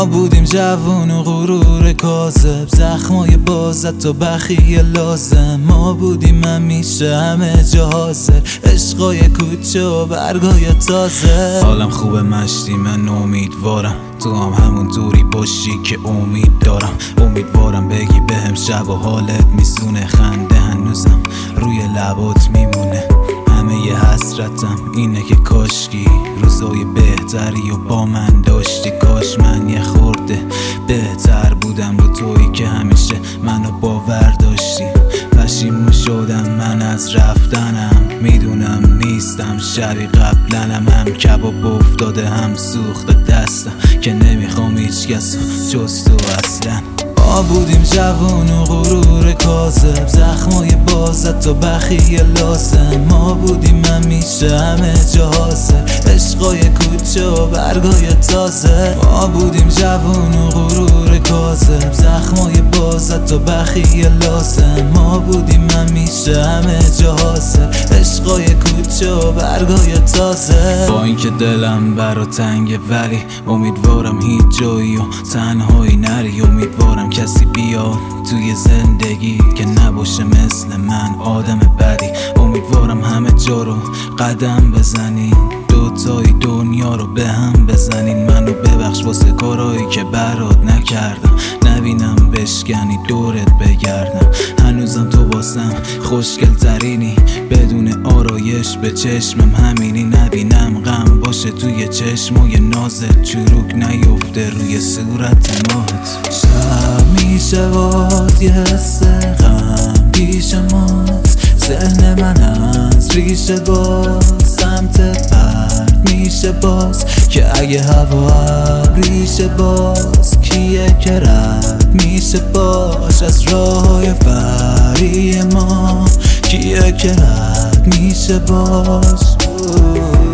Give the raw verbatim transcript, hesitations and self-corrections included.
ما بودیم جوون و غرور کاذب، زخمای بازت تو بخیه لازم. ما بودیم همیشه همه جا حاضر، عشقای کوچه و برگای تازه. حالم خوبه مشتی، من امیدوارم تو هم همون دوری باشی که امید دارم. امیدوارم بگی بهم شب و حالت میزونه، خنده هنوزم روی لبات میمونه. همه ی حسرتم اینه که کاشکی روزای بهتری و با من داشتی. کاش من یه خورده بهتر بودم رو تویی که همیشه منو باور داشتی. پشیمون شدم من از رفتنم، میدونم نیستم شبی قبلنم. هم کباب افتاده هم سوخت دستم که نمیخوام هیچ کس جز تو اصلا. ما بودیم جوون و غرور کاذب، زخمای بازت تو بخیه لازم. ما بودیم همیشه همه جا حاضر، عشقای کوچه و برگای تازه. ما بودیم جوون و غرور کاذب، زخمای بازت تو بخیه لازم. ما بودیم همیشه همه جا حاضر، عشقای کوچه و برگای تازه. با اینکه دلم برا تنگه ولی امیدوارم هیچ جایی و تنهایی نری. امیدوارم کسی بیاد توی زندگی که نباشه مثل من آدم بدی. امیدوارم همه جا رو قدم بزنین، دوتای دنیا رو به هم بزنین. منو ببخش واسه کارایی که برات نکردم، نبینم بشکنی دورت بگردم. هنوزم تو واسم خوشگل ترینی، بدون آرایش به چشمم همینی. نبینم غم باشه توی چشمای نازت، چروک نیفته روی صورت ماهت. شب میشه باز یه حس غم پیش ماست، ذهن من از ریشه باز سمت برد میشه باز. که اگه هوا ابریشه باز کیه که رد میشه باش از راه فری ما؟ کیه که رد میشه باش؟